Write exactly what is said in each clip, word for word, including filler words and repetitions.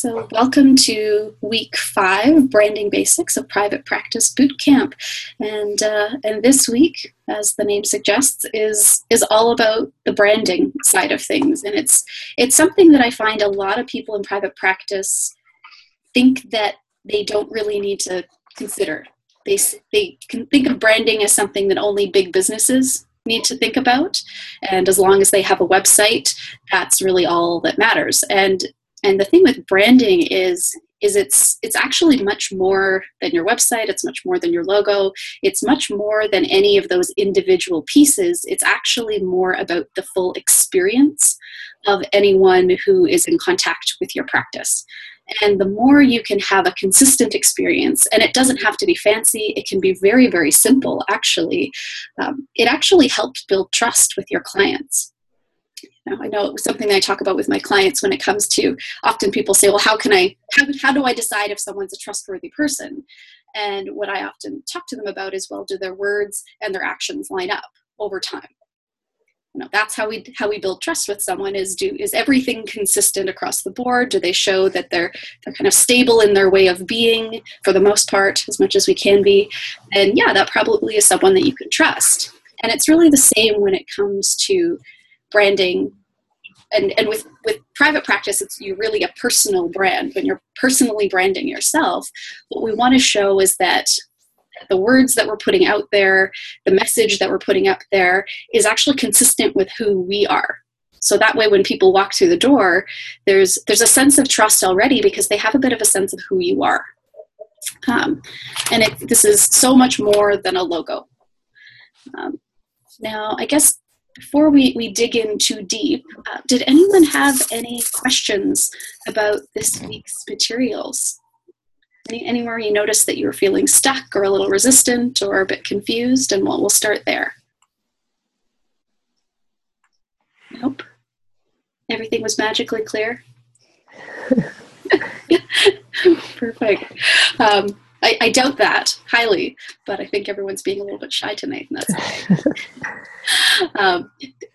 So welcome to week five, Branding Basics of Private Practice Bootcamp. And uh, and this week, as the name suggests, is is all about the branding side of things. And it's it's something that I find a lot of people in private practice think that they don't really need to consider. They, they can think of branding as something that only big businesses need to think about. And as long as they have a website, that's really all that matters. And And the thing with branding is, is it's it's actually much more than your website. It's much more than your logo. It's much more than any of those individual pieces. It's actually more about the full experience of anyone who is in contact with your practice. And the more you can have a consistent experience, and it doesn't have to be fancy, it can be very, very simple, actually. Um, it actually helps build trust with your clients. Now, I know something that I talk about with my clients when it comes to, often people say, well, how can I, how, how do I decide if someone's a trustworthy person? And what I often talk to them about is, well, do their words and their actions line up over time? You know, that's how we how we build trust with someone. Is do is everything consistent across the board? Do they show that they're they're kind of stable in their way of being for the most part, as much as we can be? And yeah, that probably is someone that you can trust. And it's really the same when it comes to branding. And, and with, with private practice, it's you really a personal brand. When you're personally branding yourself, what we want to show is that the words that we're putting out there, the message that we're putting up there is actually consistent with who we are. So that way, when people walk through the door, there's there's a sense of trust already because they have a bit of a sense of who you are. Um, and it, this is so much more than a logo. Um, now, I guess before we, we dig in too deep, uh, did anyone have any questions about this week's materials? Any, anywhere you noticed that you were feeling stuck or a little resistant or a bit confused? And we'll, we'll start there. Nope. Everything was magically clear? Perfect. Um, I, I doubt that highly, but I think everyone's being a little bit shy tonight, and that's okay. um,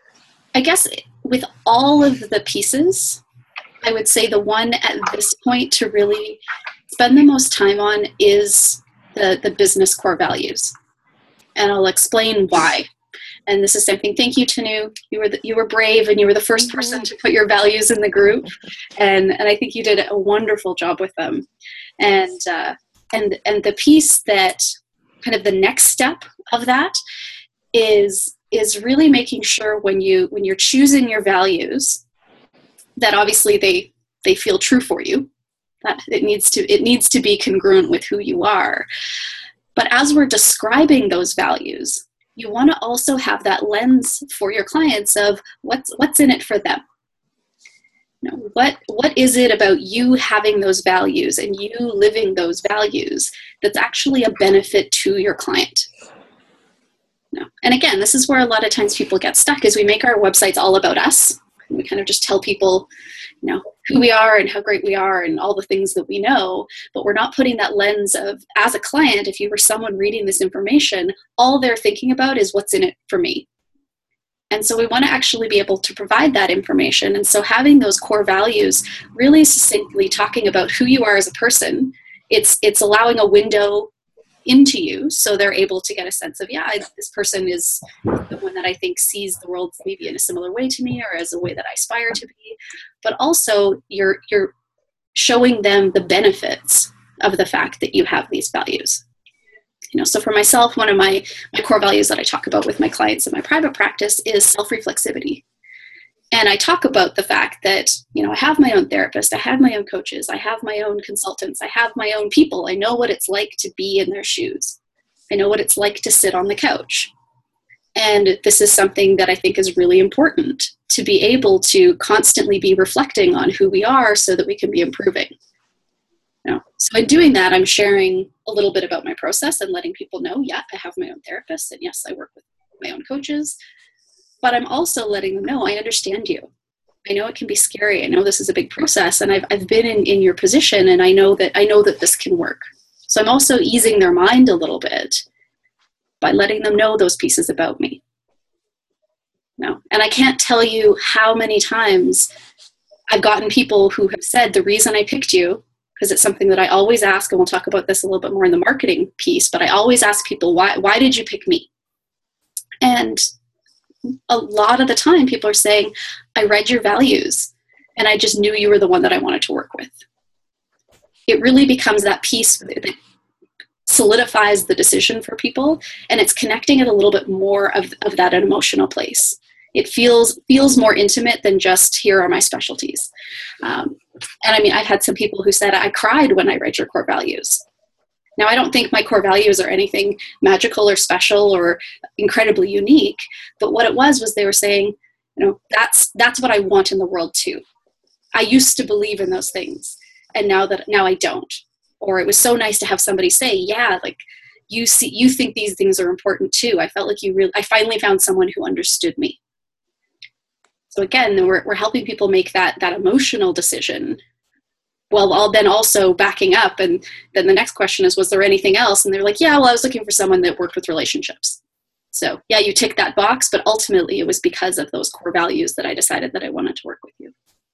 I guess with all of the pieces, I would say the one at this point to really spend the most time on is the, the business core values. And I'll explain why. And this is something, thank you, Tanu. You were the, you were brave and you were the first person to put your values in the group. And, and I think you did a wonderful job with them. And, uh, and, and the piece that kind of the next step of that is, is really making sure when you, when you're choosing your values, that obviously they, they feel true for you. That it needs to it needs to be congruent with who you are. But as we're describing those values, you want to also have that lens for your clients of what's what's in it for them. You know, what what is it about you having those values and you living those values that's actually a benefit to your client? You know, and again, this is where a lot of times people get stuck, is we make our websites all about us. We kind of just tell people, you know, who we are and how great we are and all the things that we know, but we're not putting that lens of, as a client, if you were someone reading this information, all they're thinking about is what's in it for me. And so we want to actually be able to provide that information. And so having those core values, really succinctly talking about who you are as a person, it's it's allowing a window into you, so they're able to get a sense of, yeah, I, this person is the one that I think sees the world maybe in a similar way to me or as a way that I aspire to be. But also you're you're showing them the benefits of the fact that you have these values. You know, so for myself, one of my, my core values that I talk about with my clients in my private practice is self-reflexivity. And I talk about the fact that, you know, I have my own therapist, I have my own coaches, I have my own consultants, I have my own people. I know what it's like to be in their shoes. I know what it's like to sit on the couch. And this is something that I think is really important, to be able to constantly be reflecting on who we are so that we can be improving. You know, so in doing that, I'm sharing a little bit about my process and letting people know, yeah, I have my own therapist, and yes, I work with my own coaches. But I'm also letting them know, I understand you. I know it can be scary. I know this is a big process, and I've I've been in, in your position, and I know that I know that this can work. So I'm also easing their mind a little bit by letting them know those pieces about me. No, and I can't tell you how many times I've gotten people who have said, the reason I picked you, because it's something that I always ask, and we'll talk about this a little bit more in the marketing piece, but I always ask people, why, why did you pick me? And a lot of the time people are saying, I read your values and I just knew you were the one that I wanted to work with. It really becomes that piece that solidifies the decision for people, and it's connecting it a little bit more of, of that emotional place. It feels feels more intimate than just, here are my specialties. Um, and I mean, I've had some people who said, I cried when I read your core values. Now, I don't think my core values are anything magical or special or incredibly unique, but what it was was they were saying, you know, that's that's what I want in the world too. I used to believe in those things, and now that now I don't. Or it was so nice to have somebody say, yeah, like you see, you think these things are important too. I felt like you really, I finally found someone who understood me. So again, we're we're helping people make that that emotional decision. Well, all then also backing up, and then the next question is, was there anything else? And they're like, yeah, well, I was looking for someone that worked with relationships. So yeah, you tick that box, but ultimately it was because of those core values that I decided that I wanted to work with you.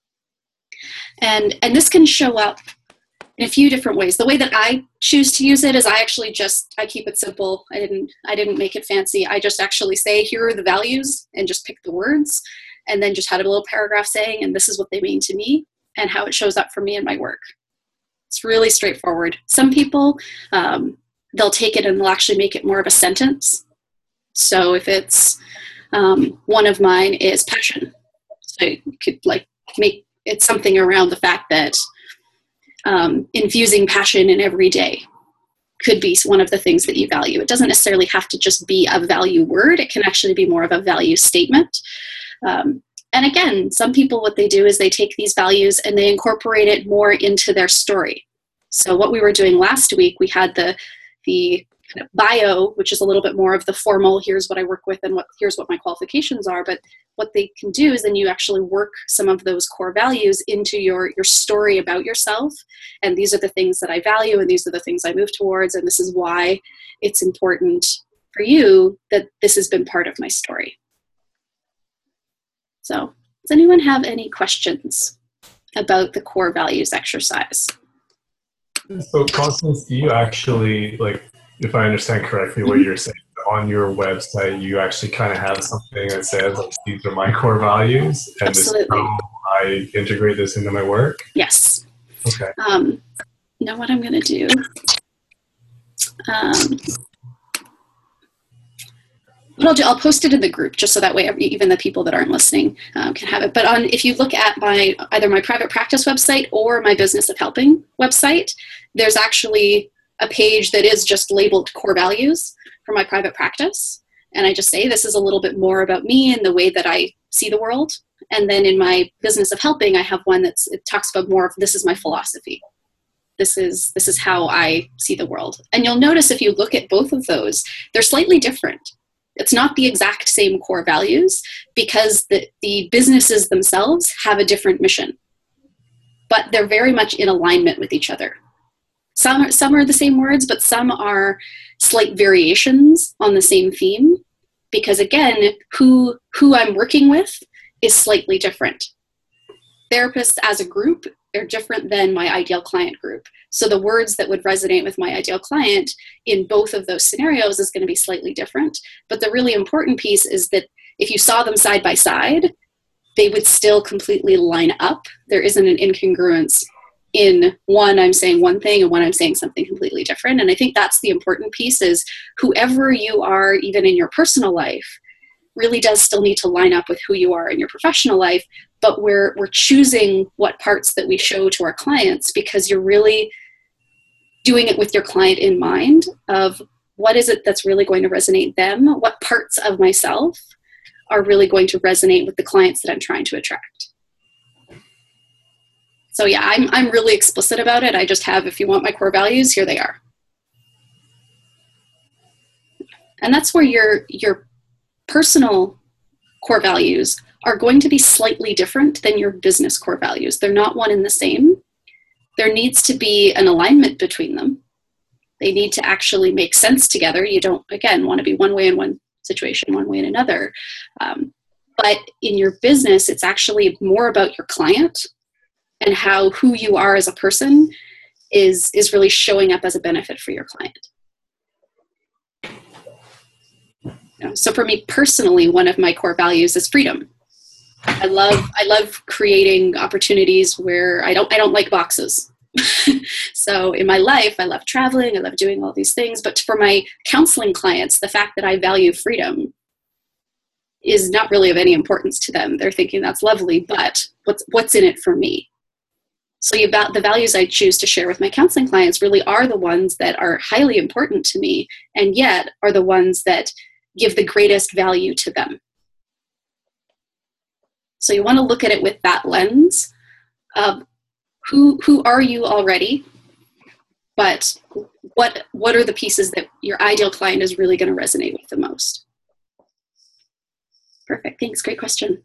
And and this can show up in a few different ways. The way that I choose to use it is I actually just, I keep it simple. I didn't, I didn't make it fancy. I just actually say, here are the values, and just pick the words, and then just had a little paragraph saying, and this is what they mean to me and how it shows up for me in my work. It's really straightforward. Some people, um, they'll take it and they'll actually make it more of a sentence. So if it's, um, one of mine is passion. So you could like make it something around the fact that Um, infusing passion in every day could be one of the things that you value. It doesn't necessarily have to just be a value word. It can actually be more of a value statement. Um, and again, some people, what they do is they take these values and they incorporate it more into their story. So what we were doing last week, we had the, the kind of bio, which is a little bit more of the formal, here's what I work with and what here's what my qualifications are. But what they can do is then you actually work some of those core values into your, your story about yourself. And these are the things that I value, and these are the things I move towards, and this is why it's important for you that this has been part of my story. So does anyone have any questions about the core values exercise? So Constance, do you actually, like, if I understand correctly what you're saying, on your website, you actually kind of have something that says, like, these are my core values, and Absolutely. This is how I integrate this into my work? Yes. Okay. Um, you know what I'm going to do? Um, what I'll do, I'll post it in the group just so that way every, even the people that aren't listening um, can have it. But on, if you look at my either my private practice website or my Business of Helping website, there's actually a page that is just labeled core values for my private practice. And I just say, this is a little bit more about me and the way that I see the world. And then in my Business of Helping, I have one that's, it talks about more of, this is my philosophy. This is, this is how I see the world. And you'll notice if you look at both of those, they're slightly different. It's not the exact same core values because the, the businesses themselves have a different mission, but they're very much in alignment with each other. Some are, some are the same words, but some are slight variations on the same theme because, again, who, who I'm working with is slightly different. Therapists as a group are different than my ideal client group. So the words that would resonate with my ideal client in both of those scenarios is going to be slightly different. But the really important piece is that if you saw them side by side, they would still completely line up. There isn't an incongruence in one, I'm saying one thing, and one, I'm saying something completely different. And I think that's the important piece is whoever you are, even in your personal life, really does still need to line up with who you are in your professional life. But we're, we're choosing what parts that we show to our clients because you're really doing it with your client in mind of what is it that's really going to resonate them? What parts of myself are really going to resonate with the clients that I'm trying to attract? So yeah, I'm, I'm really explicit about it. I just have, if you want my core values, here they are. And that's where your, your personal core values are going to be slightly different than your business core values. They're not one and the same. There needs to be an alignment between them. They need to actually make sense together. You don't, again, want to be one way in one situation, one way in another. Um, but in your business, it's actually more about your client and how who you are as a person is, is really showing up as a benefit for your client. You know, so for me personally, one of my core values is freedom. I love I love creating opportunities where I don't I don't like boxes. So in my life, I love traveling, I love doing all these things, but for my counseling clients, the fact that I value freedom is not really of any importance to them. They're thinking that's lovely, but what's what's in it for me? So you, the values I choose to share with my counseling clients really are the ones that are highly important to me, and yet are the ones that give the greatest value to them. So you want to look at it with that lens of who who are you already, but what what are the pieces that your ideal client is really going to resonate with the most? Perfect. Thanks. Great question.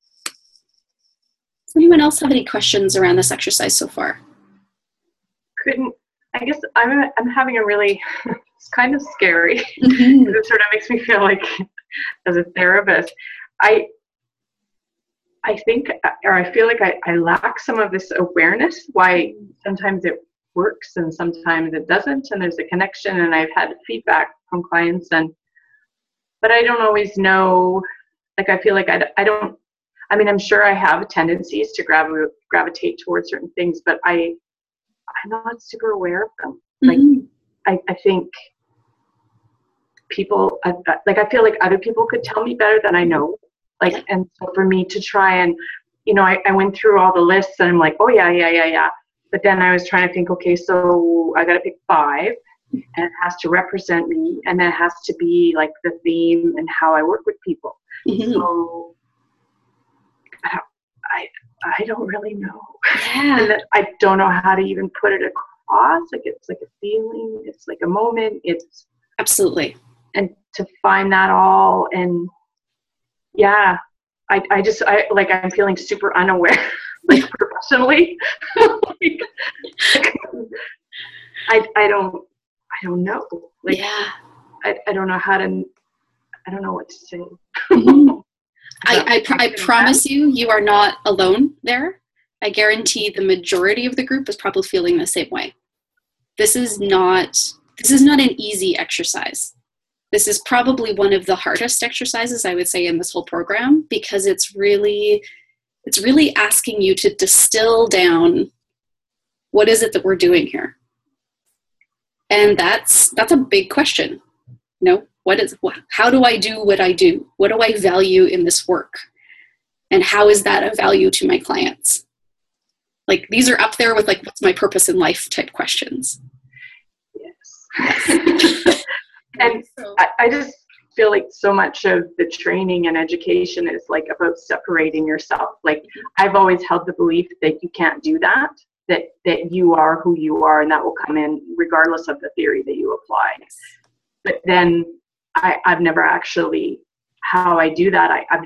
Does anyone else have any questions around this exercise so far? Couldn't, I guess I'm, I'm having a really, it's kind of scary. Mm-hmm. It sort of makes me feel like, as a therapist, I, I think, or I feel like I, I lack some of this awareness, why sometimes it works and sometimes it doesn't, and there's a connection, and I've had feedback from clients, and, but I don't always know, like I feel like I, I don't, I mean, I'm sure I have tendencies to gravi- gravitate towards certain things, but I, I'm not super aware of them. Like, mm-hmm. I, I think people, I, like, I feel like other people could tell me better than I know. Like, and so for me to try and, you know, I, I went through all the lists and I'm like, oh yeah, yeah, yeah, yeah. But then I was trying to think, okay, so I got to pick five and it has to represent me, and then it has to be like the theme and how I work with people. Mm-hmm. So I, I, I don't really know. Yeah. And I don't know how to even put it across. Like, it's like a feeling, it's like a moment. It's absolutely. And to find that all, and yeah, I, I just, I like, I'm feeling super unaware, like professionally. like, I, I don't, I don't know. Like, yeah. I, I don't know how to, I don't know what to say. Mm-hmm. I, I, pr- I promise you, you are not alone there. I guarantee the majority of the group is probably feeling the same way. This is not, this is not an easy exercise. This is probably one of the hardest exercises, I would say, in this whole program, because it's really, it's really asking you to distill down what is it that we're doing here. And that's, that's a big question. You know, what is, how do I do what I do? What do I value in this work? And how is that a value to my clients? Like, these are up there with like, what's my purpose in life type questions. Yes. yes. And I, I just feel like so much of the training and education is like about separating yourself. Like, I've always held the belief that you can't do that, that, that you are who you are, and that will come in regardless of the theory that you apply. But then I, I've never actually, how I do that, I, I,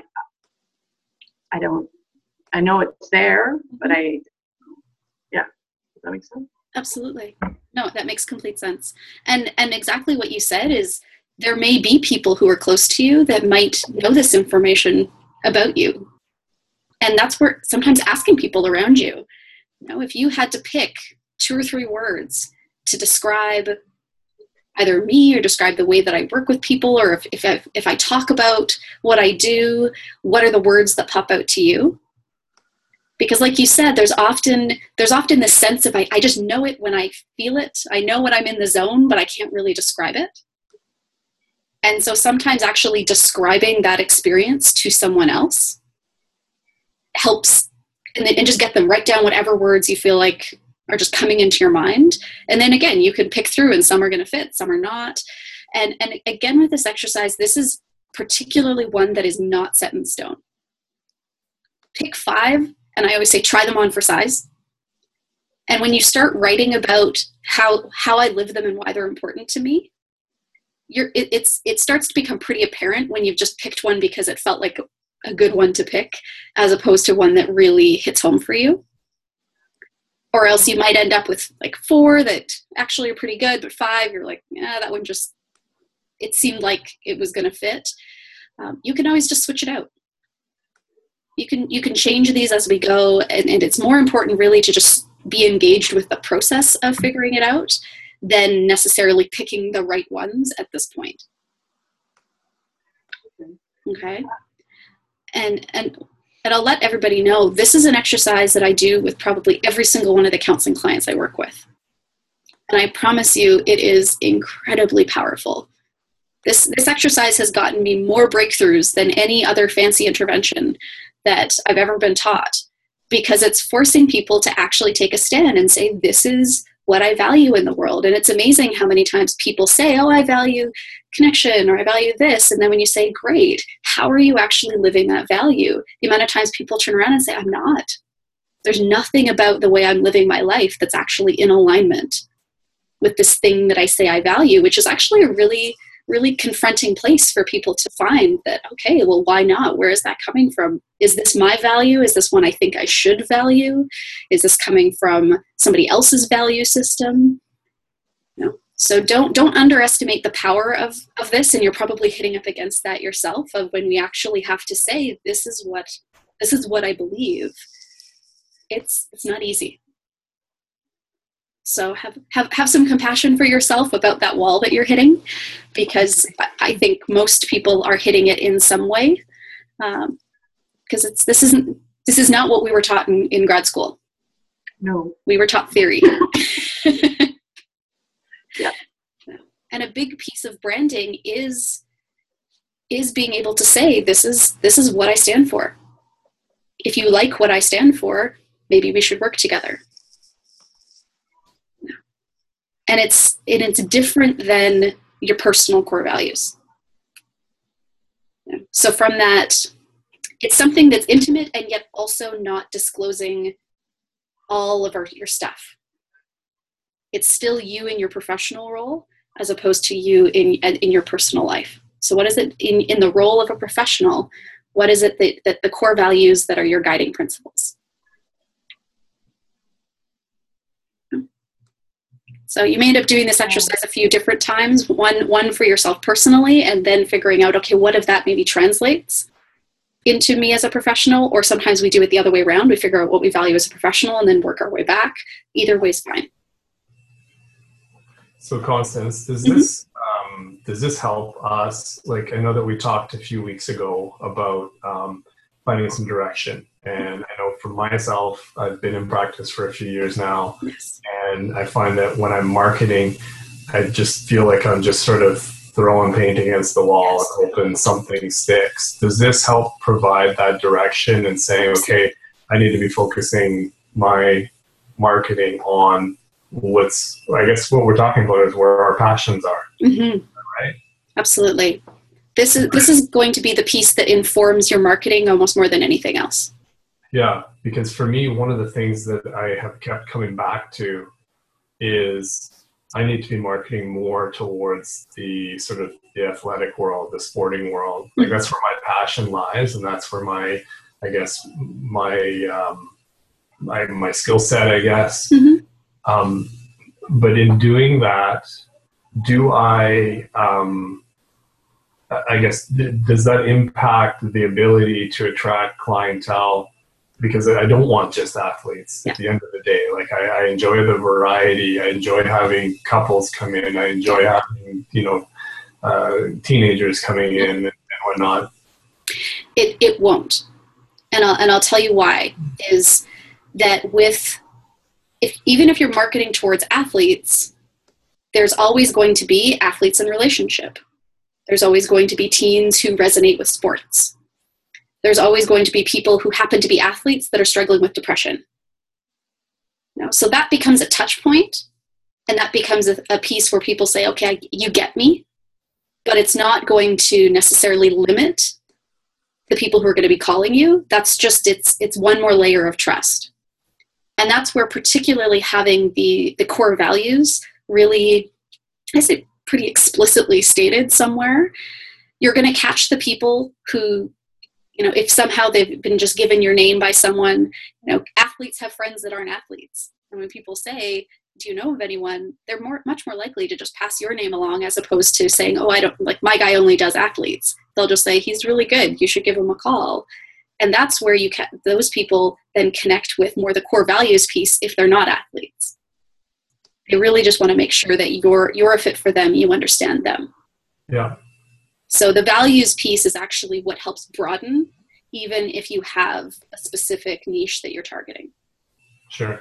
I don't, I know it's there, but I, yeah, does that make sense? Absolutely. No, that makes complete sense. And and exactly what you said is, there may be people who are close to you that might know this information about you. And that's where sometimes asking people around you, you know, if you had to pick two or three words to describe either me or describe the way that I work with people, or if if I, if I talk about what I do, what are the words that pop out to you? Because like you said, there's often there's often this sense of I, I just know it when I feel it. I know when I'm in the zone, but I can't really describe it. And so sometimes actually describing that experience to someone else helps, and, then, and just get them, write down whatever words you feel like are just coming into your mind. And then again, you can pick through, and some are going to fit, some are not. And, and again, with this exercise, this is particularly one that is not set in stone. Pick five. And I always say, try them on for size. And when you start writing about how how I live them and why they're important to me, you're it, it's it starts to become pretty apparent when you've just picked one because it felt like a good one to pick, as opposed to one that really hits home for you. Or else you might end up with like four that actually are pretty good, but five, you're like, yeah, that one just, it seemed like it was going to fit. Um, you can always just switch it out. You can you can change these as we go, and, and it's more important really to just be engaged with the process of figuring it out than necessarily picking the right ones at this point. Okay. And and and I'll let everybody know this is an exercise that I do with probably every single one of the counseling clients I work with. And I promise you it is incredibly powerful. This this exercise has gotten me more breakthroughs than any other fancy intervention that I've ever been taught, because it's forcing people to actually take a stand and say, this is what I value in the world. And it's amazing how many times people say, oh, I value connection, or I value this. And then when you say, great, how are you actually living that value? The amount of times people turn around and say, I'm not. There's nothing about the way I'm living my life that's actually in alignment with this thing that I say I value, which is actually a really really confronting place for people to find that, okay, well, why not? Where is that coming from? Is this my value? Is this one I think I should value? Is this coming from somebody else's value system? No. So don't don't underestimate the power of, of this, and you're probably hitting up against that yourself, of when we actually have to say, this is what this is what I believe. It's it's not easy. So have, have, have some compassion for yourself about that wall that you're hitting, because I think most people are hitting it in some way. Um, because it's, this isn't, this is not what we were taught in, in grad school. No. We were taught theory. Yeah. And a big piece of branding is, is being able to say, this is, this is what I stand for. If you like what I stand for, maybe we should work together. And it's and it's different than your personal core values. So from that, it's something that's intimate and yet also not disclosing all of our, your stuff. It's still you in your professional role as opposed to you in in your personal life. So what is it in, in the role of a professional? What is it that, that the core values that are your guiding principles? So you may end up doing this exercise a few different times, one one for yourself personally, and then figuring out, okay, what if that maybe translates into me as a professional? Or sometimes we do it the other way around. We figure out what we value as a professional and then work our way back. Either way is fine. So Constance, does this mm-hmm. um, does this help us? Like, I know that we talked a few weeks ago about um, finding some direction. And I know for myself, I've been in practice for a few years now. Yes. And I find that when I'm marketing, I just feel like I'm just sort of throwing paint against the wall yes. and hoping something sticks. Does this help provide that direction and saying, okay, I need to be focusing my marketing on what's, I guess what we're talking about is where our passions are, mm-hmm. right? Absolutely. This is, this is going to be the piece that informs your marketing almost more than anything else. Yeah, because for me, one of the things that I have kept coming back to is I need to be marketing more towards the sort of the athletic world, the sporting world. Like that's where my passion lies, and that's where my, I guess, my um, my my skill set, I guess. Mm-hmm. Um, but in doing that, do I? Um, I guess does that impact the ability to attract clientele? Because I don't want just athletes yeah. at the end of the day. Like I, I enjoy the variety. I enjoy having couples come in. I enjoy having, you know, uh, teenagers coming in and, and whatnot. It it won't, and I'll and I'll tell you why. Is that with if even if you're marketing towards athletes, there's always going to be athletes in relationship. There's always going to be teens who resonate with sports. There's always going to be people who happen to be athletes that are struggling with depression. You know, so that becomes a touch point, and that becomes a, a piece where people say, okay, you get me, but it's not going to necessarily limit the people who are going to be calling you. That's just, it's it's one more layer of trust. And that's where particularly having the, the core values really, I say pretty explicitly stated somewhere, you're going to catch the people who, you know, if somehow they've been just given your name by someone, you know, athletes have friends that aren't athletes. And when people say, do you know of anyone? They're more, much more likely to just pass your name along as opposed to saying, oh, I don't, like my guy only does athletes. They'll just say, he's really good. You should give him a call. And that's where you can, those people then connect with more the core values piece if they're not athletes. They really just want to make sure that you're you're a fit for them, you understand them. Yeah. So the values piece is actually what helps broaden, even if you have a specific niche that you're targeting. Sure.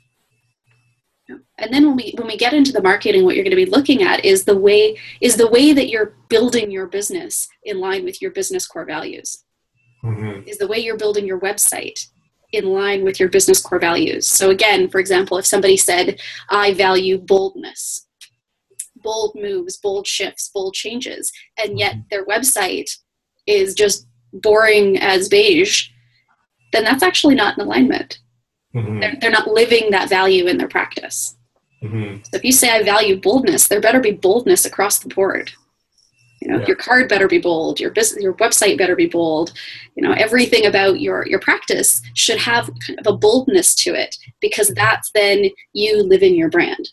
And then when we when we get into the marketing, what you're going to be looking at is the way is the way that you're building your business in line with your business core values. Mm-hmm. Is the way you're building your website in line with your business core values. So again, for example, if somebody said, I value boldness, bold moves, bold shifts, bold changes, and yet their website is just boring as beige, then that's actually not in alignment. Mm-hmm. They're, they're not living that value in their practice. Mm-hmm. So if you say I value boldness, there better be boldness across the board. You know, yeah. Your card better be bold. Your business, your website better be bold. You know, everything about your your practice should have kind of a boldness to it, because that's then you living your brand.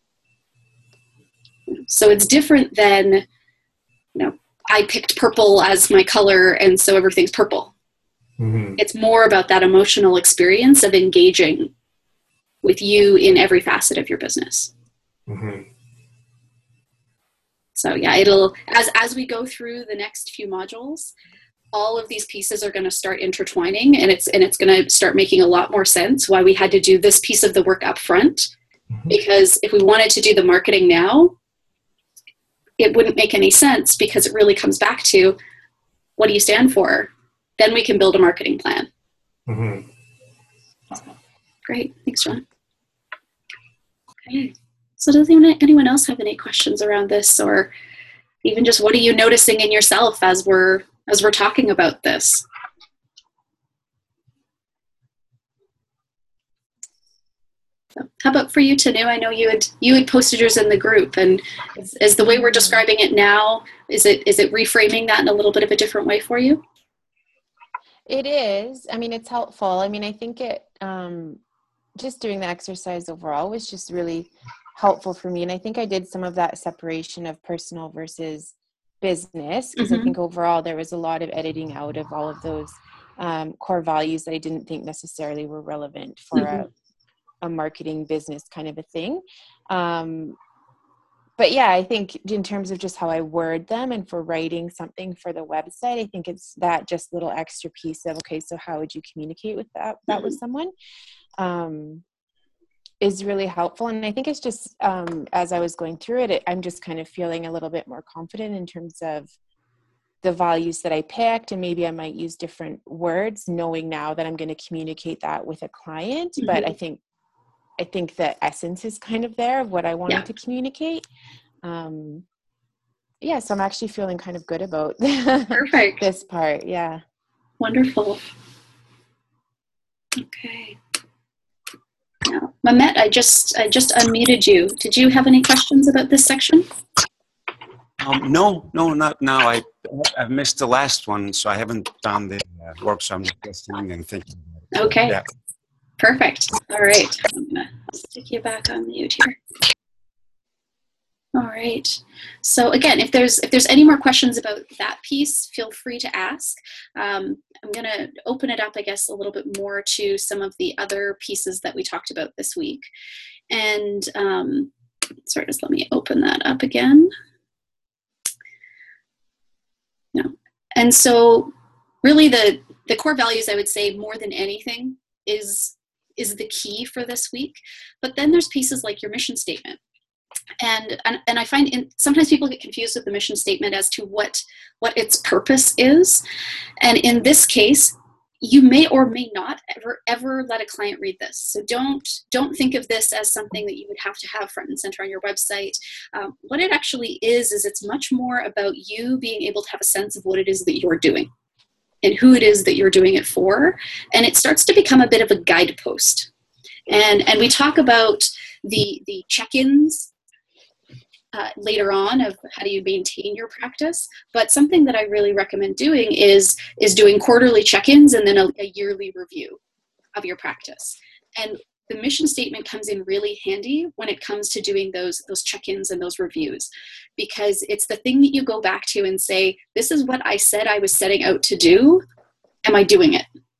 So it's different than, you know, I picked purple as my color and so everything's purple. Mm-hmm. It's more about that emotional experience of engaging with you in every facet of your business. Mm-hmm. So yeah, it'll, as, as we go through the next few modules, all of these pieces are going to start intertwining, and it's, and it's going to start making a lot more sense why we had to do this piece of the work up front. Mm-hmm. Because if we wanted to do the marketing now, it wouldn't make any sense, because it really comes back to, what do you stand for? Then we can build a marketing plan. Mm-hmm. Great. Thanks, John. Okay. So does anyone, anyone else have any questions around this, or even just what are you noticing in yourself as we're as we're talking about this? So how about for you, Tanu? I know you had you had posted yours in the group, and is, is the way we're describing it now, is it is it reframing that in a little bit of a different way for you? It is. I mean, it's helpful. I mean, I think it um, just doing the exercise overall was just really helpful for me. And I think I did some of that separation of personal versus business, because mm-hmm. I think overall there was a lot of editing out of all of those um, core values that I didn't think necessarily were relevant for mm-hmm. a, a marketing business kind of a thing. Um, but yeah, I think in terms of just how I word them and for writing something for the website, I think it's that just little extra piece of, okay, so how would you communicate with that, that mm-hmm. with someone? Um, is really helpful. And I think it's just, um, as I was going through it, it, I'm just kind of feeling a little bit more confident in terms of the values that I picked, and maybe I might use different words, knowing now that I'm going to communicate that with a client. Mm-hmm. But I think, I think the essence is kind of there of what I wanted yeah. to communicate. Um, yeah. So I'm actually feeling kind of good about Perfect. this part. Yeah. Wonderful. Okay. Now, Mamet, I just I just unmuted you. Did you have any questions about this section? Um, no, no, not now. I I've missed the last one, so I haven't done the uh, work. So I'm just listening and thinking. Okay. Yeah. Perfect. All right. I'm gonna stick you back on mute here. All right. So again, if there's if there's any more questions about that piece, feel free to ask. Um, I'm going to open it up, I guess, a little bit more to some of the other pieces that we talked about this week. And um, sorry, just let me open that up again. No. And so really the, the core values, I would say, more than anything, is, is the key for this week. But then there's pieces like your mission statement. And, and and I find in, sometimes people get confused with the mission statement as to what what its purpose is. And in this case, you may or may not ever ever let a client read this. So don't don't think of this as something that you would have to have front and center on your website. Um, what it actually is is it's much more about you being able to have a sense of what it is that you're doing and who it is that you're doing it for. And it starts to become a bit of a guidepost. And and we talk about the the check-ins Uh, later on of how do you maintain your practice. But something that I really recommend doing is is doing quarterly check-ins and then a, a yearly review of your practice. And the mission statement comes in really handy when it comes to doing those those check-ins and those reviews, because it's the thing that you go back to and say, this is what I said I was setting out to do. Am I doing it?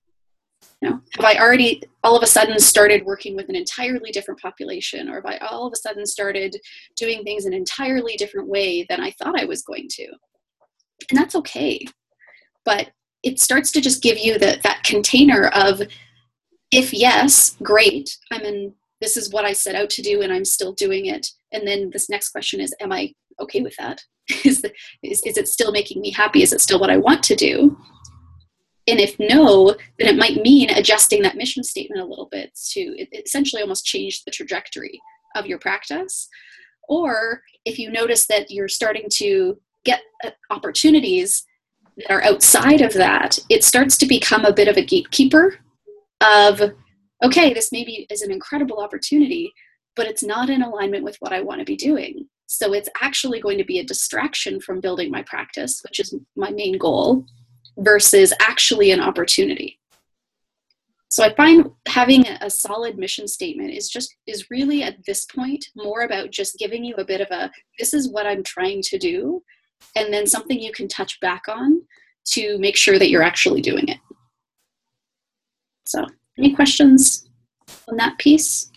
You know, have I already all of a sudden started working with an entirely different population, or have I all of a sudden started doing things an entirely different way than I thought I was going to? And that's okay. But it starts to just give you the, that container of, if yes, great, I'm in, this is what I set out to do and I'm still doing it. And then this next question is, am I okay with that? Is, the, is, is it still making me happy? Is it still what I want to do? And if no, then it might mean adjusting that mission statement a little bit to essentially almost change the trajectory of your practice. Or if you notice that you're starting to get opportunities that are outside of that, it starts to become a bit of a gatekeeper of, okay, this maybe is an incredible opportunity, but it's not in alignment with what I want to be doing. So it's actually going to be a distraction from building my practice, which is my main goal, versus actually an opportunity. So I find having a solid mission statement is just, is really at this point more about just giving you a bit of a, this is what I'm trying to do, and then something you can touch back on to make sure that you're actually doing it. So any questions on that piece?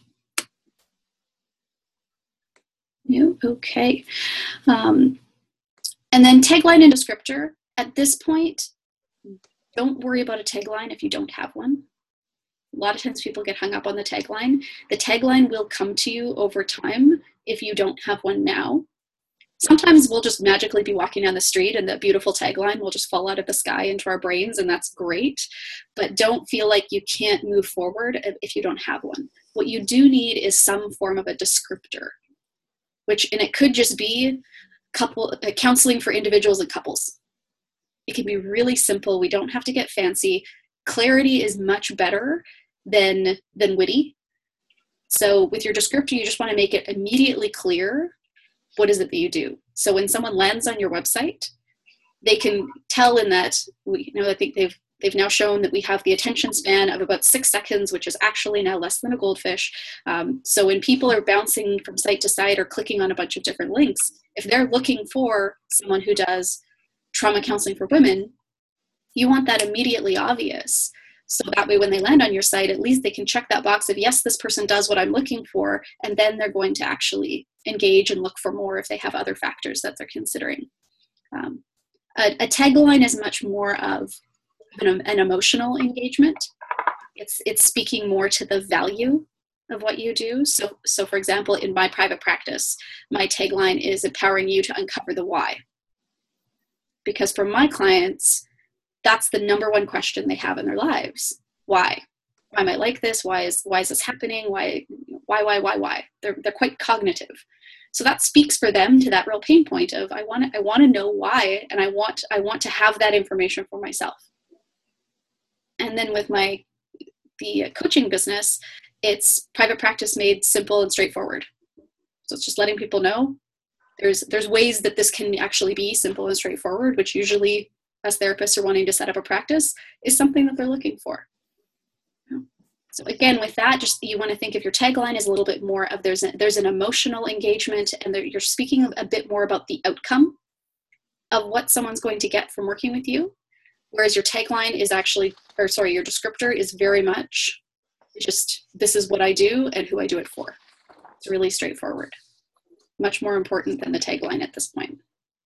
No? Okay. Um, and then tagline and descriptor. At this point, don't worry about a tagline if you don't have one. A lot of times people get hung up on the tagline. The tagline will come to you over time if you don't have one now. Sometimes we'll just magically be walking down the street and the beautiful tagline will just fall out of the sky into our brains, and that's great. But don't feel like you can't move forward if you don't have one. What you do need is some form of a descriptor, which, and it could just be couple uh, counseling for individuals and couples. It can be really simple. We don't have to get fancy. Clarity is much better than, than witty. So with your descriptor, you just want to make it immediately clear what is it that you do. So when someone lands on your website, they can tell in that, we, you know, I think they've they've now shown that we have the attention span of about six seconds, which is actually now less than a goldfish. Um, so when people are bouncing from site to site or clicking on a bunch of different links, if they're looking for someone who does trauma counseling for women, you want that immediately obvious. So that way when they land on your site, at least they can check that box of, yes, this person does what I'm looking for, and then they're going to actually engage and look for more if they have other factors that they're considering. Um, a, a tagline is much more of an, an emotional engagement. It's, it's speaking more to the value of what you do. So, so for example, in my private practice, my tagline is empowering you to uncover the why. Because for my clients, that's the number one question they have in their lives. Why? Why am I like this? Why is why is this happening? Why, why, why, why, why? They're they're quite cognitive. So that speaks for them to that real pain point of I want to I want to know why, and I want I want to have that information for myself. And then with my the coaching business, it's private practice made simple and straightforward. So it's just letting people know there's there's ways that this can actually be simple and straightforward, which usually as therapists are wanting to set up a practice is something that they're looking for. So again, with that, just you want to think of your tagline as a little bit more of there's a, there's an emotional engagement, and there, you're speaking a bit more about the outcome of what someone's going to get from working with you, whereas your tagline is actually, or sorry, your descriptor is very much just this is what I do and who I do it for. It's really straightforward, much more important than the tagline at this point.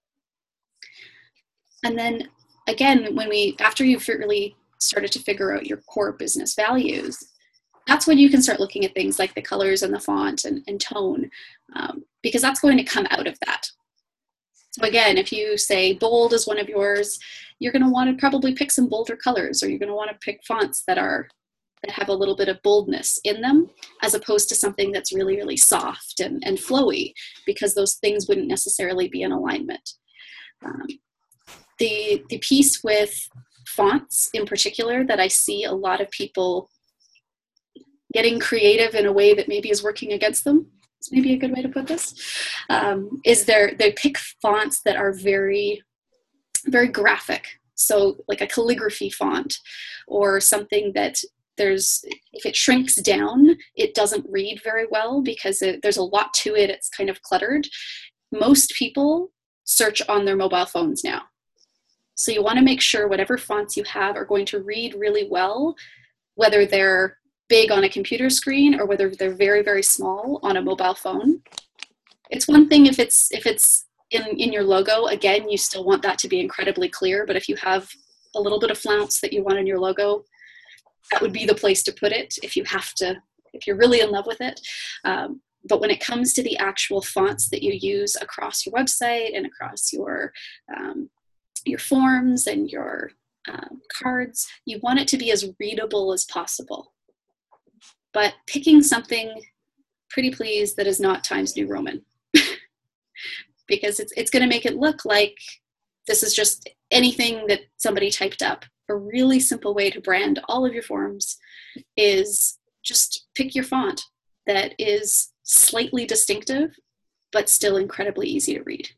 And then again, when we, after you've really started to figure out your core business values, that's when you can start looking at things like the colors and the font and, and tone, um, because that's going to come out of that. So again, if you say bold is one of yours, you're going to want to probably pick some bolder colors, or you're going to want to pick fonts that are, that have a little bit of boldness in them, as opposed to something that's really, really soft and, and flowy, because those things wouldn't necessarily be in alignment. Um, The, the piece with fonts in particular that I see a lot of people getting creative in a way that maybe is working against them, is maybe a good way to put this, um, is they're, they pick fonts that are very, very graphic. So like a calligraphy font, or something that there's, if it shrinks down, it doesn't read very well because it, there's a lot to it. It's kind of cluttered. Most people search on their mobile phones now. So you want to make sure whatever fonts you have are going to read really well whether they're big on a computer screen or whether they're very, very small on a mobile phone. It's one thing if it's if it's in, in your logo, again, you still want that to be incredibly clear, but if you have a little bit of flounce that you want in your logo, that would be the place to put it if you have to, if you're really in love with it. Um, but when it comes to the actual fonts that you use across your website and across your, um, your forms and your um, cards, you want it to be as readable as possible. But picking something, pretty please, that is not Times New Roman. Because it's, it's going to make it look like this is just anything that somebody typed up. A really simple way to brand all of your forms is just pick your font that is slightly distinctive, but still incredibly easy to read.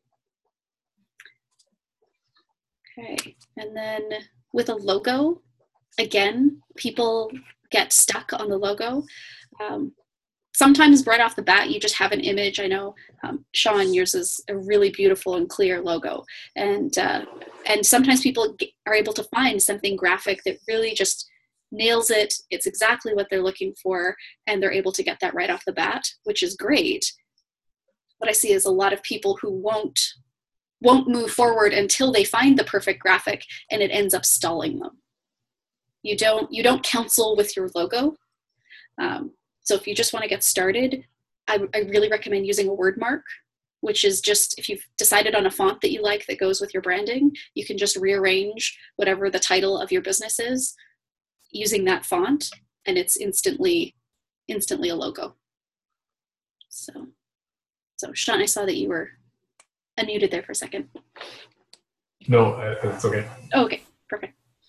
Okay, and then with a logo, again, people get stuck on the logo. Um, sometimes right off the bat, you just have an image. I know, um, Sean, yours is a really beautiful and clear logo. And, uh, and sometimes people get, are able to find something graphic that really just nails it. It's exactly what they're looking for, and they're able to get that right off the bat, which is great. What I see is a lot of people who won't, won't move forward until they find the perfect graphic, and it ends up stalling them. You don't, you don't counsel with your logo. Um, So if you just want to get started, I, I really recommend using a word mark, which is just, if you've decided on a font that you like that goes with your branding, you can just rearrange whatever the title of your business is using that font, and it's instantly, instantly a logo. So, so Sean, I saw that you were unmuted there for a second. No, it's okay. Oh, okay, perfect.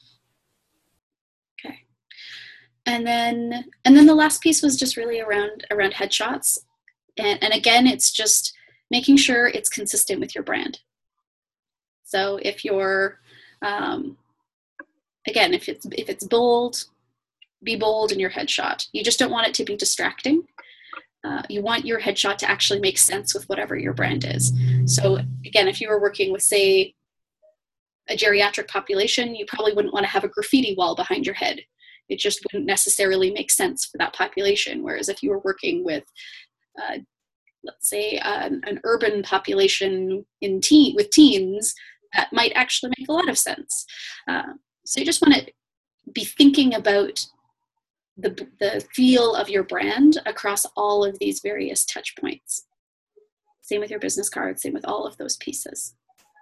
And then, and then the last piece was just really around, around headshots. And, and again, it's just making sure it's consistent with your brand. So if you're, um, again, if it's, if it's bold, be bold in your headshot. You just don't want it to be distracting. Uh, you want your headshot to actually make sense with whatever your brand is. So again, if you were working with, say, a geriatric population, you probably wouldn't want to have a graffiti wall behind your head. It just wouldn't necessarily make sense for that population. Whereas if you were working with, uh, let's say, an, an urban population in teen, with teens, that might actually make a lot of sense. Uh, so you just want to be thinking about the, the feel of your brand across all of these various touch points. Same with your business card, same with all of those pieces.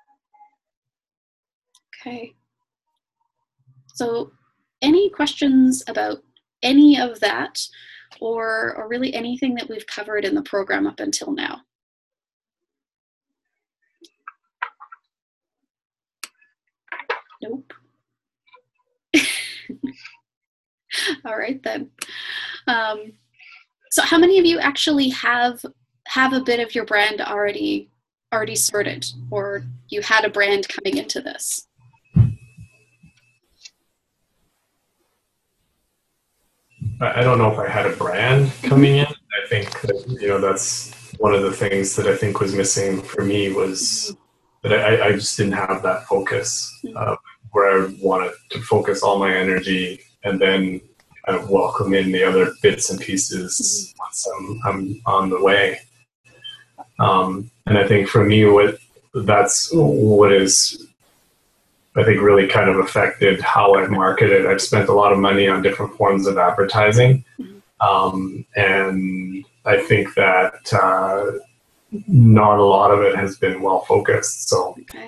Okay. So, any questions about any of that, or, or really anything that we've covered in the program up until now? Nope. All right then. Um, so how many of you actually have have a bit of your brand already already sorted, or you had a brand coming into this? I don't know if I had a brand coming in. I think that, you know, that's one of the things that I think was missing for me, was that I, I just didn't have that focus uh, where I wanted to focus all my energy and then kind of welcome in the other bits and pieces once I'm, I'm on the way. Um, and I think for me, what that's what is, I think, really kind of affected how I've marketed. I've spent a lot of money on different forms of advertising. Um, and I think that uh, not a lot of it has been well focused. So, okay.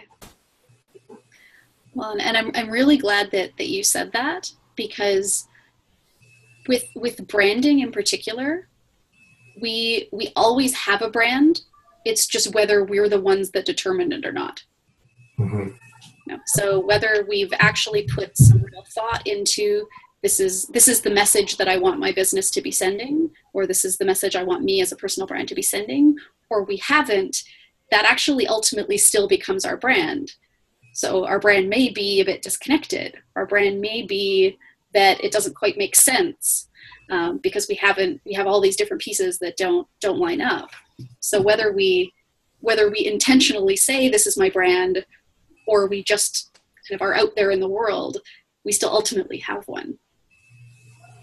Well, and I'm I'm really glad that that you said that, because with with branding in particular, we we always have a brand. It's just whether we're the ones that determine it or not. Mm-hmm. No. So whether we've actually put some real thought into this is this is the message that I want my business to be sending, or this is the message I want me as a personal brand to be sending, or we haven't, that actually ultimately still becomes our brand. So our brand may be a bit disconnected. Our brand may be that it doesn't quite make sense um, because we haven't we have all these different pieces that don't don't line up. So whether we whether we intentionally say this is my brand, or we just kind of are out there in the world, we still ultimately have one.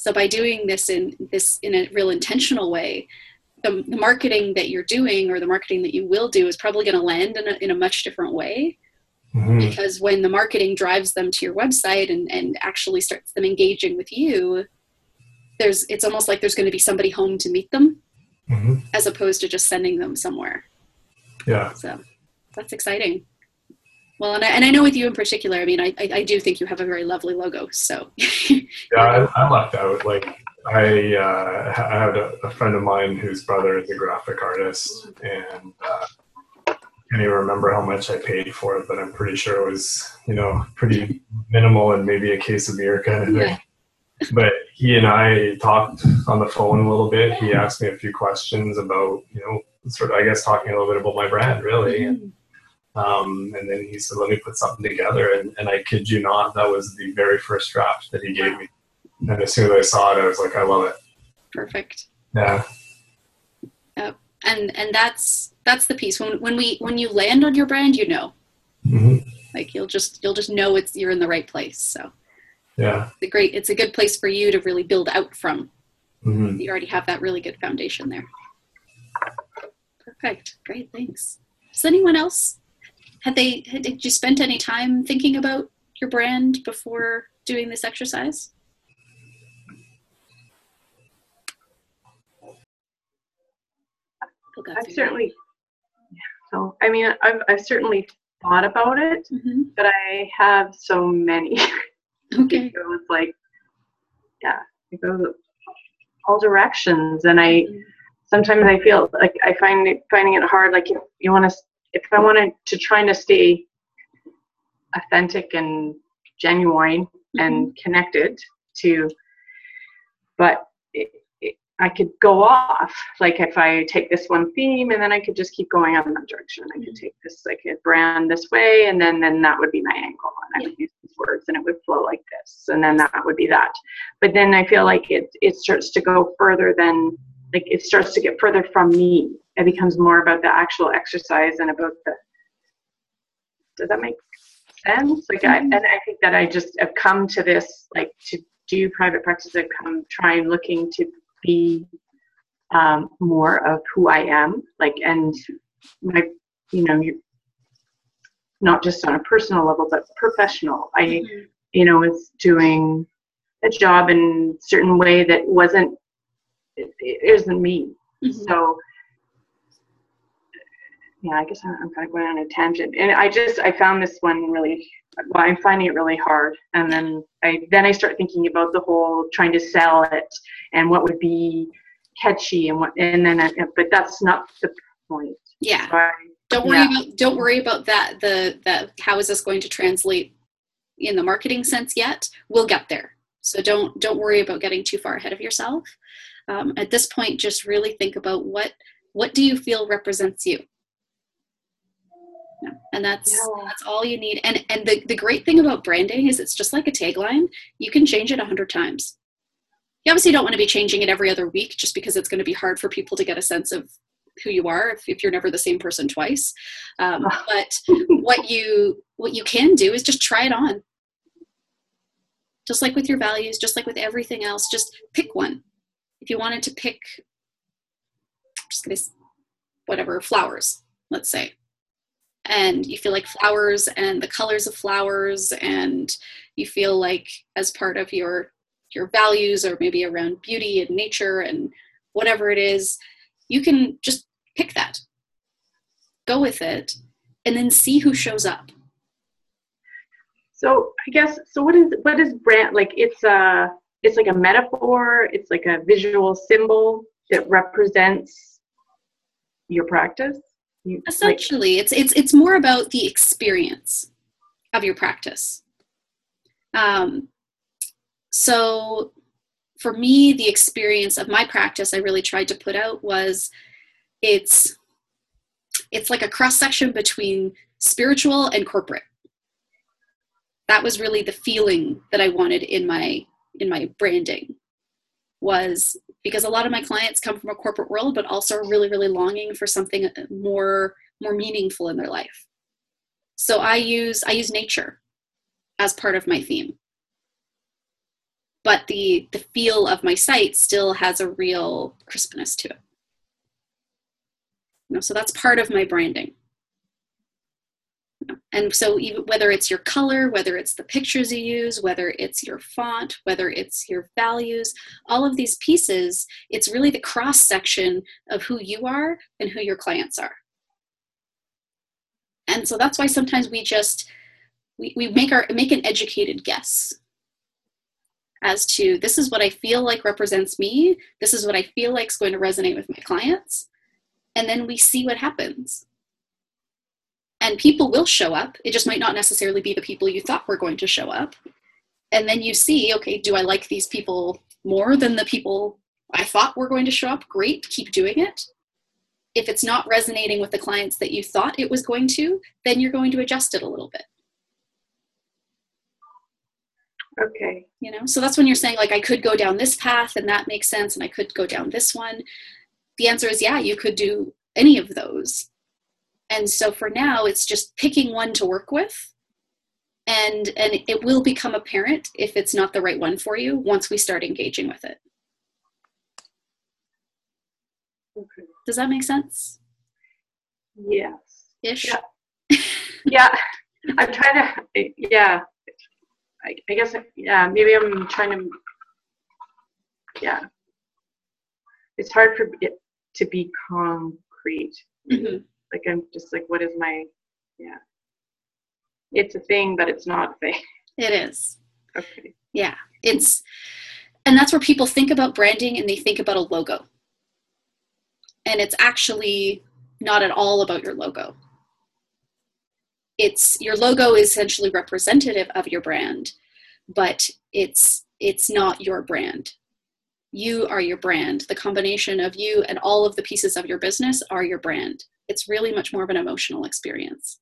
So by doing this in this in a real intentional way, the, the marketing that you're doing or the marketing that you will do is probably going to land in a, in a much different way. Mm-hmm. Because when the marketing drives them to your website and, and actually starts them engaging with you, there's it's almost like there's going to be somebody home to meet them, mm-hmm. as opposed to just sending them somewhere. Yeah. So that's exciting. Well, and I, and I know with you in particular, I mean, I, I, I do think you have a very lovely logo. So yeah, I, I lucked out. Like I, uh, I had a, a friend of mine whose brother is a graphic artist, and uh, I can't even remember how much I paid for it, but I'm pretty sure it was, you know, pretty minimal and maybe a case of beer kind of thing. Yeah. But he and I talked on the phone a little bit. He asked me a few questions about, you know, sort of, I guess, talking a little bit about my brand, really. Mm-hmm. And, um, and then he said, let me put something together. And, and I kid you not, that was the very first draft that he gave me. And as soon as I saw it, I was like, I love it. Perfect. Yeah. Yep. And and that's that's the piece. When when we when you land on your brand, you know. Mm-hmm. Like you'll just you'll just know it's you're in the right place. So yeah. It's a great it's a good place for you to really build out from. Mm-hmm. You already have that really good foundation there. Perfect. Great, thanks. Does anyone else had they had, did you spent any time thinking about your brand before doing this exercise? I've certainly, so I mean, I've I've certainly thought about it, mm-hmm. but I have so many. Okay. It goes like, yeah, it goes all directions, and I mm-hmm. sometimes I feel like I find it, finding it hard. Like if you want to, if I wanted to try to stay authentic and genuine mm-hmm. and connected to, but. It, I could go off, like if I take this one theme and then I could just keep going on that direction. I could take this like a brand this way, and then, then that would be my angle. And I would use these words and it would flow like this. And then that would be that. But then I feel like it it starts to go further than, like it starts to get further from me. It becomes more about the actual exercise and about the, does that make sense? Like I, and I think that I just have come to this, like to do private practice, I've come trying, looking to be um, more of who I am, like, and my, you know, you, not just on a personal level, but professional. I, mm-hmm. you know, was doing a job in a certain way that wasn't, it, it isn't me. Mm-hmm. So, yeah, I guess I'm, I'm kind of going on a tangent. And I just, I found this one really, well, I'm finding it really hard. And then I, then I start thinking about the whole trying to sell it and what would be catchy and what, and then, I, but that's not the point. Yeah. So I, don't worry yeah. about, don't worry about that. The, the, how is this going to translate in the marketing sense yet? We'll get there. So don't, don't worry about getting too far ahead of yourself. Um, at this point, just really think about what, what do you feel represents you? Yeah. And that's yeah. that's all you need. And and the, the great thing about branding is it's just like a tagline. You can change it a hundred times. You obviously don't want to be changing it every other week just because it's going to be hard for people to get a sense of who you are if, if you're never the same person twice. Um, but what you what you can do is just try it on. Just like with your values, just like with everything else, just pick one. If you wanted to pick, I'm just going to, whatever, flowers, let's say. And you feel like flowers and the colors of flowers, and you feel like as part of your your values, or maybe around beauty and nature and whatever it is, you can just pick that, go with it, and then see who shows up. So I guess, so what is what is brand, like it's a it's like a metaphor, it's like a visual symbol that represents your practice? You, Essentially, like, it's it's it's more about the experience of your practice. Um, so for me, the experience of my practice I really tried to put out was it's it's like a cross section between spiritual and corporate. That was really the feeling that I wanted in my in my branding, was because a lot of my clients come from a corporate world, but also are really, really longing for something more, more meaningful in their life. So I use, I use nature as part of my theme. but the the feel of my site still has a real crispness to it. You know, so that's part of my branding. And so even whether it's your color, whether it's the pictures you use, whether it's your font, whether it's your values, all of these pieces, it's really the cross section of who you are and who your clients are. And so that's why sometimes we just, we, we make our make an educated guess as to, this is what I feel like represents me. This is what I feel like is going to resonate with my clients. And then we see what happens. And people will show up. It just might not necessarily be the people you thought were going to show up. And then you see, okay, do I like these people more than the people I thought were going to show up? Great, keep doing it. If it's not resonating with the clients that you thought it was going to, then you're going to adjust it a little bit. Okay. You know, so that's when you're saying, like, I could go down this path and that makes sense, and I could go down this one. The answer is, yeah, you could do any of those. And so for now, it's just picking one to work with, and and it will become apparent if it's not the right one for you once we start engaging with it. Okay. Does that make sense? Yes. Ish? Yeah. Yeah. I'm trying to, yeah. I, I guess, yeah, maybe I'm trying to, yeah. It's hard for it to be concrete. Mm-hmm. Like, I'm just like, what is my, yeah. It's a thing, but it's not a thing. It is. Okay. Yeah. It's, and that's where people think about branding and they think about a logo. And it's actually not at all about your logo. It's, your logo is essentially representative of your brand, but it's, it's not your brand. You are your brand. The combination of you and all of the pieces of your business are your brand. It's really much more of an emotional experience.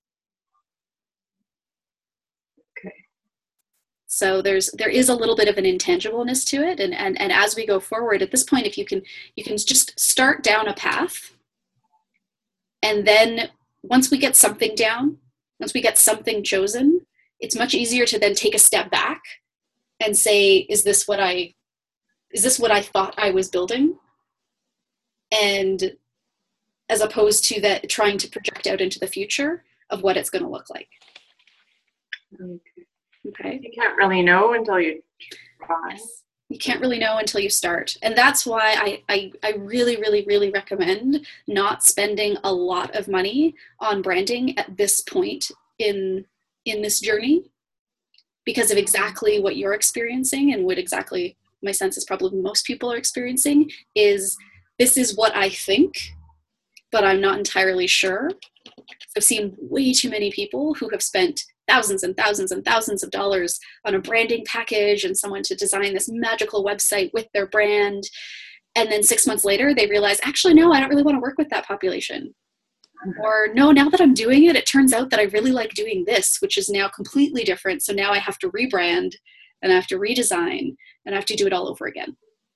Okay. So there's there is a little bit of an intangibleness to it, and and and as we go forward, at this point, if you can you can just start down a path, and then once we get something down, once we get something chosen, it's much easier to then take a step back and say, is this what I is this what I thought I was building? And as opposed to that, trying to project out into the future of what it's going to look like. Okay. Okay. You can't really know until you try. Yes. You can't really know until you start. And that's why I, I, I really, really, really recommend not spending a lot of money on branding at this point in, in this journey, because of exactly what you're experiencing and what exactly my sense is probably most people are experiencing is, this is what I think, but I'm not entirely sure. I've seen way too many people who have spent thousands and thousands and thousands of dollars on a branding package and someone to design this magical website with their brand. And then six months later, they realize, actually, no, I don't really want to work with that population. Or no, now that I'm doing it, it turns out that I really like doing this, which is now completely different. So now I have to rebrand and I have to redesign and I have to do it all over again.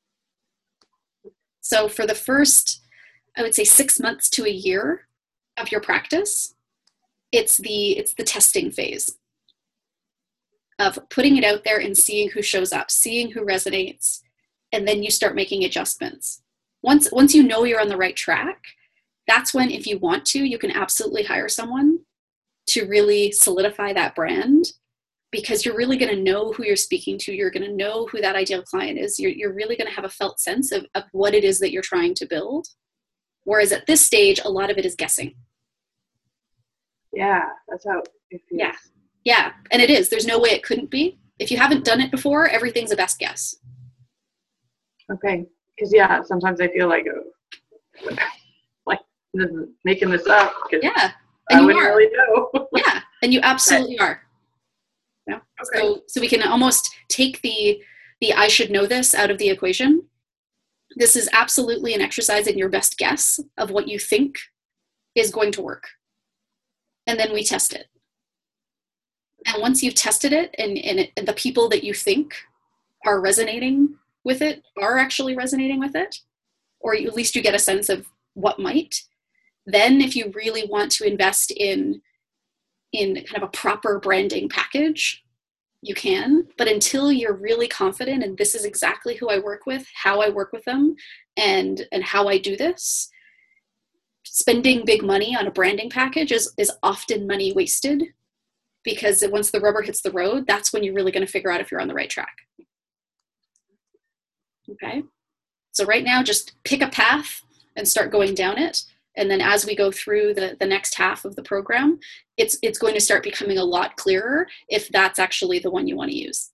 So for the first, I would say six months to a year of your practice, it's the it's the testing phase of putting it out there and seeing who shows up, seeing who resonates, and then you start making adjustments. Once once you know you're on the right track, that's when, if you want to, you can absolutely hire someone to really solidify that brand, because you're really going to know who you're speaking to. You're going to know who that ideal client is. You're, you're really going to have a felt sense of, of what it is that you're trying to build. Whereas at this stage, a lot of it is guessing. Yeah, that's how it feels. Yeah, yeah, and it is. There's no way it couldn't be. If you haven't done it before, everything's a best guess. Okay, because yeah, sometimes I feel like, oh, like making this up. Yeah, and I you wouldn't are. really know. Yeah, and you absolutely are. Yeah. Okay. So, so we can almost take the the I should know this out of the equation. This is absolutely an exercise in your best guess of what you think is going to work. And then we test it. And once you've tested it and, and, it, and the people that you think are resonating with it are actually resonating with it, or at least you get a sense of what might, then if you really want to invest in, in kind of a proper branding package, you can, but until you're really confident and this is exactly who I work with, how I work with them, and and how I do this, spending big money on a branding package is, is often money wasted, because once the rubber hits the road, that's when you're really going to figure out if you're on the right track. Okay, so right now just pick a path and start going down it. And then as we go through the, the next half of the program, it's it's going to start becoming a lot clearer if that's actually the one you want to use.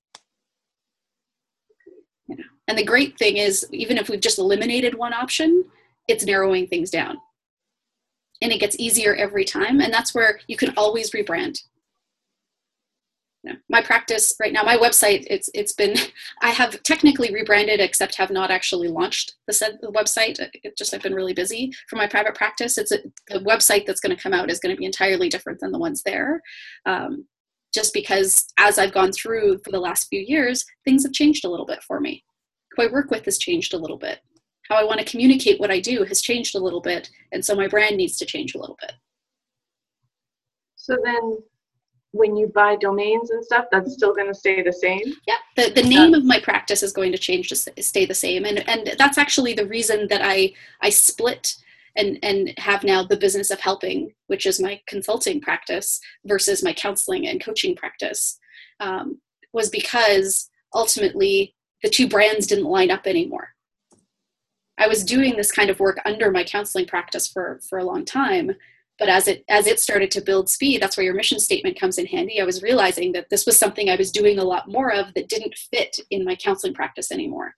You know? And the great thing is, even if we've just eliminated one option, it's narrowing things down. And it gets easier every time. And that's where you can always rebrand. You know, my practice right now, my website, it's it's been, I have technically rebranded, except have not actually launched the, said, the website. It just, I've been really busy for my private practice. It's a, the website that's going to come out is going to be entirely different than the ones there. Um, just because as I've gone through for the last few years, things have changed a little bit for me. Who I work with has changed a little bit. How I want to communicate what I do has changed a little bit. And so my brand needs to change a little bit. So then, when you buy domains and stuff, that's still going to stay the same? Yeah, the, the name of my practice is going to change to stay the same. And and that's actually the reason that I, I split and, and have now the Business of Helping, which is my consulting practice, versus my counseling and coaching practice, um, was because ultimately the two brands didn't line up anymore. I was doing this kind of work under my counseling practice for, for a long time. But as it as it started to build speed, that's where your mission statement comes in handy. I was realizing that this was something I was doing a lot more of that didn't fit in my counseling practice anymore.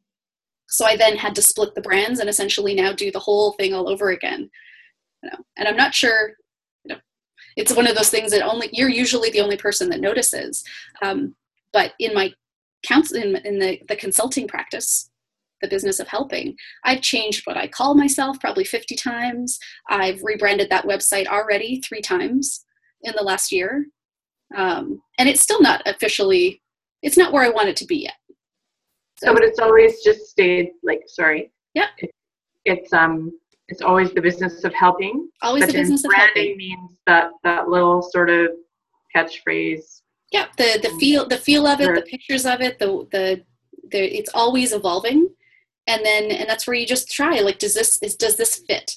So I then had to split the brands and essentially now do the whole thing all over again. You know, and I'm not sure, you know, it's one of those things that only you're usually the only person that notices. Um, but in my counsel in, in the, the consulting practice, the Business of Helping, I've changed what I call myself probably fifty times. I've rebranded that website already three times in the last year. Um, and it's still not officially, it's not where I want it to be yet. So, so but it's always just stayed like, sorry. Yeah. It, it's, um, it's always the Business of Helping. Always the Business of Helping. Branding means that, that little sort of catchphrase. Yeah. The, the feel, the feel of it, the pictures of it, the, the, the, it's always evolving. And then, and that's where you just try, like, does this, is, does this fit?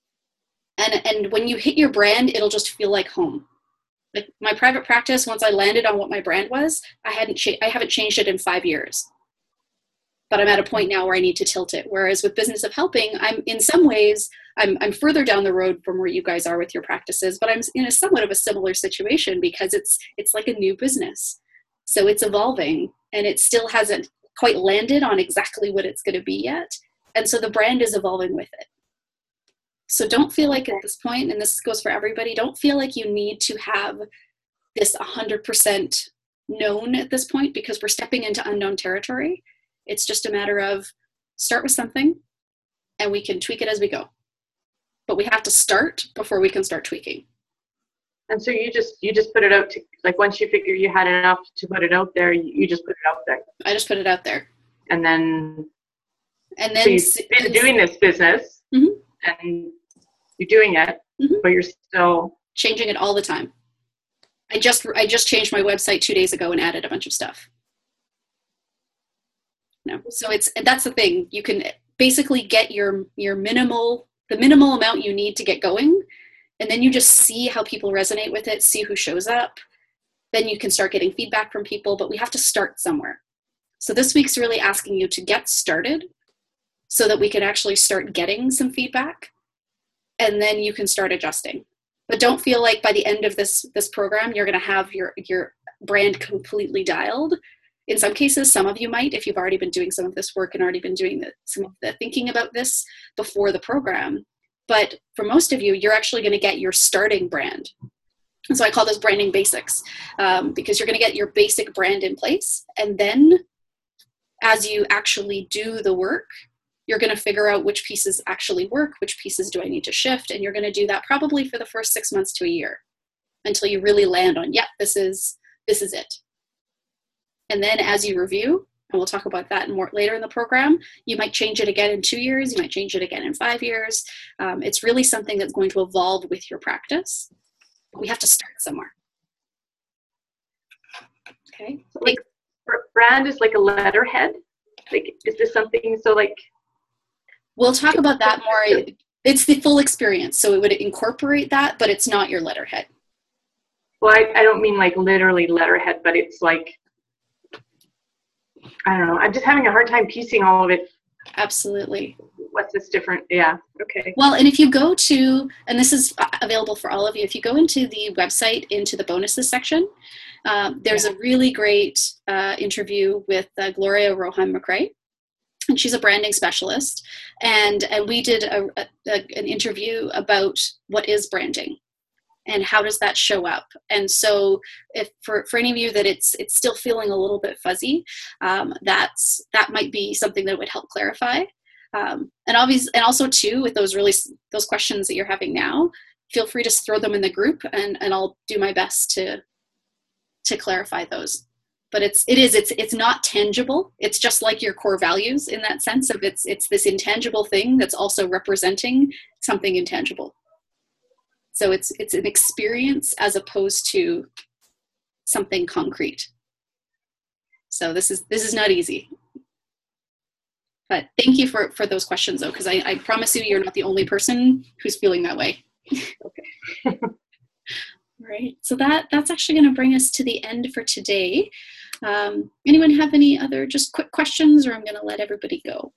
And, and when you hit your brand, it'll just feel like home. Like my private practice, once I landed on what my brand was, I hadn't, cha- I haven't changed it in five years, but I'm at a point now where I need to tilt it. Whereas with Business of Helping, I'm in some ways, I'm, I'm further down the road from where you guys are with your practices, but I'm in a somewhat of a similar situation because it's, it's like a new business. So it's evolving and it still hasn't quite landed on exactly what it's going to be yet. And so the brand is evolving with it. So don't feel like at this point, and this goes for everybody, don't feel like you need to have this one hundred percent known at this point because we're stepping into unknown territory. It's just a matter of start with something and we can tweak it as we go. But we have to start before we can start tweaking. And so you just you just put it out to, like, once you figure you had enough to put it out there, you, you just put it out there. I just put it out there. And then, and then so you've been doing this business, mm-hmm. and you're doing it, mm-hmm. but you're still changing it all the time. I just I just changed my website two days ago and added a bunch of stuff. No, so it's that's the thing. You can basically get your your minimal the minimal amount you need to get going. And then you just see how people resonate with it, see who shows up. Then you can start getting feedback from people, but we have to start somewhere. So this week's really asking you to get started so that we can actually start getting some feedback. And then you can start adjusting. But don't feel like by the end of this, this program, you're going to have your, your brand completely dialed. In some cases, some of you might, if you've already been doing some of this work and already been doing the, some of the thinking about this before the program. But for most of you, you're actually going to get your starting brand. And so I call this branding basics um, because you're going to get your basic brand in place. And then as you actually do the work, you're going to figure out which pieces actually work, which pieces do I need to shift. And you're going to do that probably for the first six months to a year until you really land on, yep, this is, this is it. And then as you review, and we'll talk about that more later in the program, you might change it again in two years. You might change it again in five years. Um, it's really something that's going to evolve with your practice. We have to start somewhere. Okay. So like brand is like a letterhead. Like, is this something, so like. We'll talk about that more. It's the full experience. So it would incorporate that, but it's not your letterhead. Well, I, I don't mean like literally letterhead, but it's like, I don't know. I'm just having a hard time piecing all of it. Absolutely. What's this different? Yeah. Okay. Well, and if you go to, and this is available for all of you, if you go into the website, into the bonuses section, um, there's yeah. a really great uh, interview with uh, Gloria Rohan McRae. And she's a branding specialist. And, and we did a, a, an interview about what is branding and how does that show up. And so if for, for any of you that it's it's still feeling a little bit fuzzy, um, that's that might be something that would help clarify. Um, and obviously, and also too, with those really those questions that you're having now, feel free to throw them in the group, and, and I'll do my best to to clarify those. But it's it is it's it's not tangible. It's just like your core values in that sense of it's it's this intangible thing that's also representing something intangible. So it's it's an experience as opposed to something concrete. So this is this is not easy. But thank you for, for those questions though, because I, I promise you you're not the only person who's feeling that way. Okay. All right. So that that's actually going to bring us to the end for today. Um, anyone have any other just quick questions, or I'm going to let everybody go?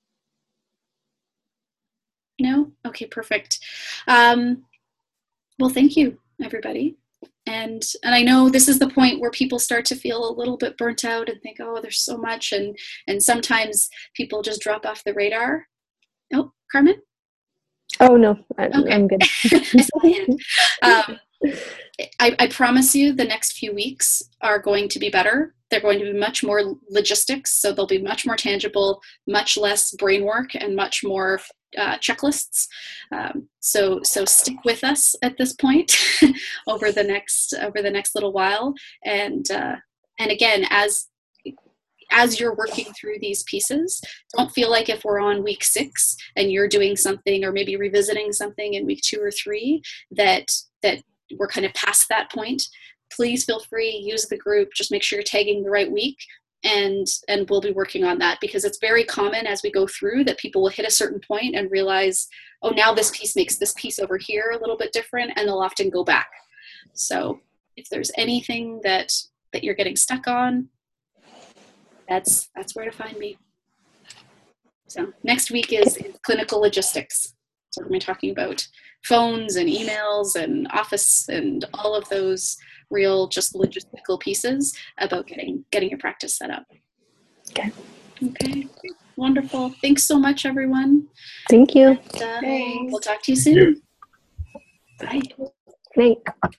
No? Okay, perfect. Um, well, thank you, everybody. And and I know this is the point where people start to feel a little bit burnt out and think, oh, there's so much. And, and sometimes people just drop off the radar. Oh, Carmen? Oh, no, I'm, okay. I'm good. I saw a hand. Um, I, I promise you the next few weeks are going to be better. They're going to be much more logistics, so they'll be much more tangible, much less brain work, and much more uh, checklists. Um, so so stick with us at this point over the next over the next little while. And uh, and again, as as you're working through these pieces, don't feel like if we're on week six and you're doing something or maybe revisiting something in week two or three that that we're kind of past that point. Please feel free, use the group, just make sure you're tagging the right week, and and we'll be working on that, because it's very common as we go through that people will hit a certain point and realize, oh, now this piece makes this piece over here a little bit different, and they'll often go back. So if there's anything that that you're getting stuck on, that's that's where to find me. So next week is, is clinical logistics. So we're going to be talking about phones and emails and office and all of those real just logistical pieces about getting getting your practice set up. Okay. Okay. Wonderful. Thanks so much, everyone. Thank you. And, uh, we'll talk to you soon. Bye. Night.